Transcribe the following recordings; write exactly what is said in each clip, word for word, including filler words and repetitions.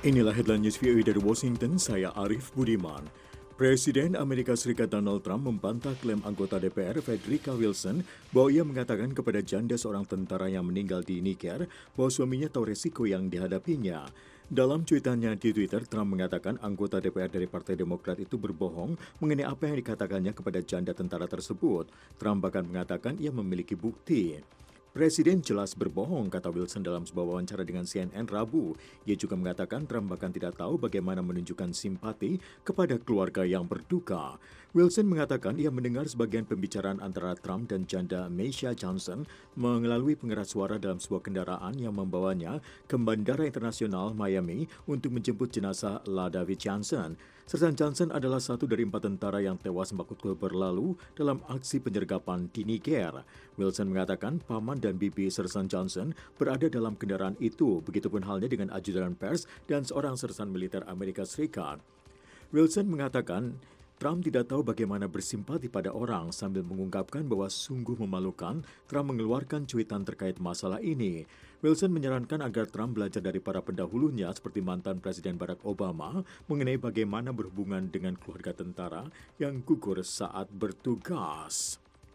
Inilah headline news V O A dari Washington, saya Arif Budiman. Presiden Amerika Serikat Donald Trump membantah klaim anggota D P R Frederica Wilson bahwa ia mengatakan kepada janda seorang tentara yang meninggal di Niger bahwa suaminya tahu resiko yang dihadapinya. Dalam cuitannya di Twitter, Trump mengatakan anggota D P R dari Partai Demokrat itu berbohong mengenai apa yang dikatakannya kepada janda tentara tersebut. Trump bahkan mengatakan ia memiliki bukti. Presiden jelas berbohong, kata Wilson dalam sebuah wawancara dengan C N N Rabu. Ia juga mengatakan Trump bahkan tidak tahu bagaimana menunjukkan simpati kepada keluarga yang berduka. Wilson mengatakan ia mendengar sebagian pembicaraan antara Trump dan janda Maisha Johnson melalui pengeras suara dalam sebuah kendaraan yang membawanya ke Bandara Internasional Miami untuk menjemput jenazah LaDavid Johnson. Sersan Johnson adalah satu dari empat tentara yang tewas empat Oktober lalu dalam aksi penyergapan di Niger. Wilson mengatakan paman dan bibi Sersan Johnson berada dalam kendaraan itu, begitupun halnya dengan ajudan pers dan seorang sersan militer Amerika Serikat. Wilson mengatakan Trump tidak tahu bagaimana bersimpati pada orang sambil mengungkapkan bahwa sungguh memalukan Trump mengeluarkan cuitan terkait masalah ini. Wilson menyarankan agar Trump belajar dari para pendahulunya seperti mantan Presiden Barack Obama mengenai bagaimana berhubungan dengan keluarga tentara yang gugur saat bertugas.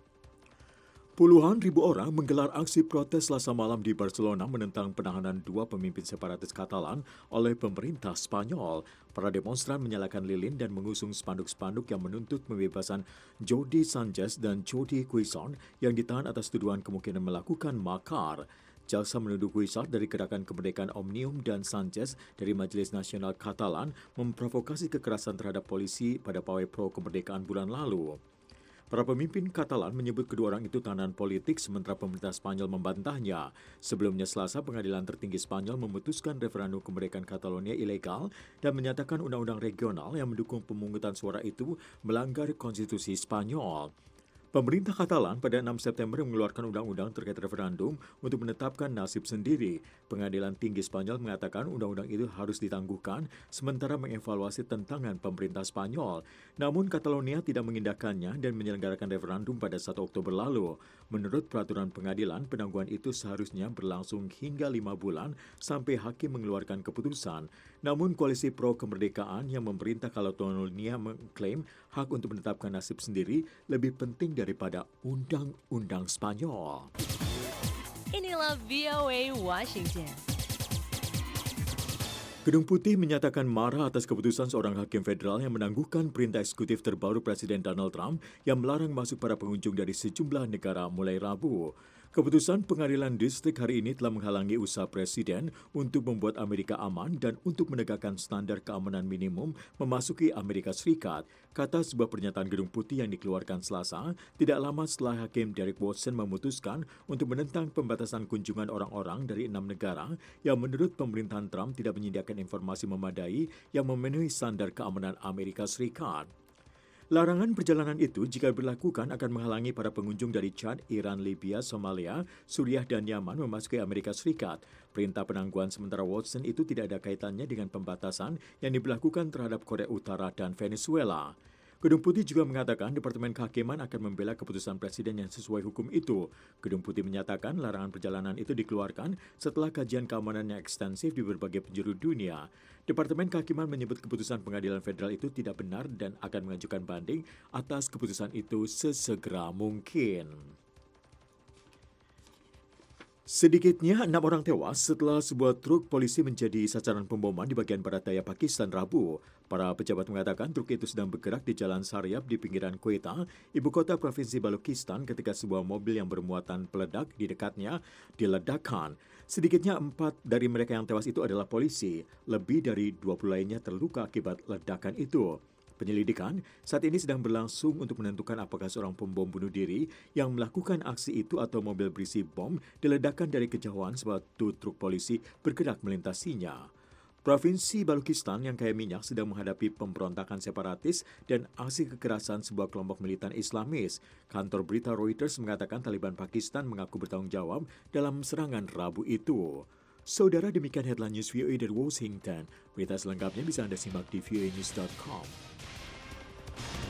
Puluhan ribu orang menggelar aksi protes Selasa malam di Barcelona menentang penahanan dua pemimpin separatis Katalan oleh pemerintah Spanyol. Para demonstran menyalakan lilin dan mengusung spanduk-spanduk yang menuntut pembebasan Jordi Sanchez dan Jordi Cuixart yang ditahan atas tuduhan kemungkinan melakukan makar. Jaksa menuduh Cuixart dari Gerakan Kemerdekaan Omnium dan Sanchez dari Majelis Nasional Katalan memprovokasi kekerasan terhadap polisi pada pawai pro kemerdekaan bulan lalu. Para pemimpin Katalan menyebut kedua orang itu tahanan politik sementara pemerintah Spanyol membantahnya. Sebelumnya Selasa, pengadilan tertinggi Spanyol memutuskan referendum kemerdekaan Catalonia ilegal dan menyatakan undang-undang regional yang mendukung pemungutan suara itu melanggar konstitusi Spanyol. Pemerintah Katalan pada enam September mengeluarkan undang-undang terkait referendum untuk menetapkan nasib sendiri. Pengadilan tinggi Spanyol mengatakan undang-undang itu harus ditangguhkan sementara mengevaluasi tentangan pemerintah Spanyol. Namun Catalonia tidak mengindahkannya dan menyelenggarakan referendum pada satu Oktober lalu. Menurut peraturan pengadilan, penangguhan itu seharusnya berlangsung hingga lima bulan sampai hakim mengeluarkan keputusan. Namun koalisi pro kemerdekaan yang memerintah Catalonia mengklaim hak untuk menetapkan nasib sendiri lebih penting dari daripada undang-undang Spanyol. Inilah V O A Washington. Gedung Putih menyatakan marah atas keputusan seorang hakim federal yang menangguhkan perintah eksekutif terbaru Presiden Donald Trump yang melarang masuk para pengunjung dari sejumlah negara mulai Rabu. Keputusan pengadilan distrik hari ini telah menghalangi usaha Presiden untuk membuat Amerika aman dan untuk menegakkan standar keamanan minimum memasuki Amerika Serikat, kata sebuah pernyataan Gedung Putih yang dikeluarkan Selasa, tidak lama setelah Hakim Derek Watson memutuskan untuk menentang pembatasan kunjungan orang-orang dari enam negara yang menurut pemerintahan Trump tidak menyediakan informasi memadai yang memenuhi standar keamanan Amerika Serikat. Larangan perjalanan itu jika diberlakukan akan menghalangi para pengunjung dari Chad, Iran, Libya, Somalia, Suriah, dan Yaman memasuki Amerika Serikat. Perintah penangguhan sementara Watson itu tidak ada kaitannya dengan pembatasan yang diberlakukan terhadap Korea Utara dan Venezuela. Gedung Putih juga mengatakan Departemen Kehakiman akan membela keputusan Presiden yang sesuai hukum itu. Gedung Putih menyatakan larangan perjalanan itu dikeluarkan setelah kajian keamanan yang ekstensif di berbagai penjuru dunia. Departemen Kehakiman menyebut keputusan pengadilan federal itu tidak benar dan akan mengajukan banding atas keputusan itu sesegera mungkin. Sedikitnya enam orang tewas setelah sebuah truk polisi menjadi sasaran pemboman di bagian barat daya Pakistan Rabu. Para pejabat mengatakan truk itu sedang bergerak di Jalan Saryab di pinggiran Quetta, ibu kota provinsi Balochistan, ketika sebuah mobil yang bermuatan peledak di dekatnya diledakkan. Sedikitnya empat dari mereka yang tewas itu adalah polisi. Lebih dari dua puluh lainnya terluka akibat ledakan itu. Penyelidikan saat ini sedang berlangsung untuk menentukan apakah seorang pembom bunuh diri yang melakukan aksi itu atau mobil berisi bom diledakkan dari kejauhan sewaktu truk polisi bergerak melintasinya. Provinsi Balochistan yang kaya minyak sedang menghadapi pemberontakan separatis dan aksi kekerasan sebuah kelompok militan Islamis. Kantor berita Reuters mengatakan Taliban Pakistan mengaku bertanggung jawab dalam serangan Rabu itu. Saudara, demikian headline news V O A dari Washington. Berita selengkapnya bisa Anda simak di v o a news dot com.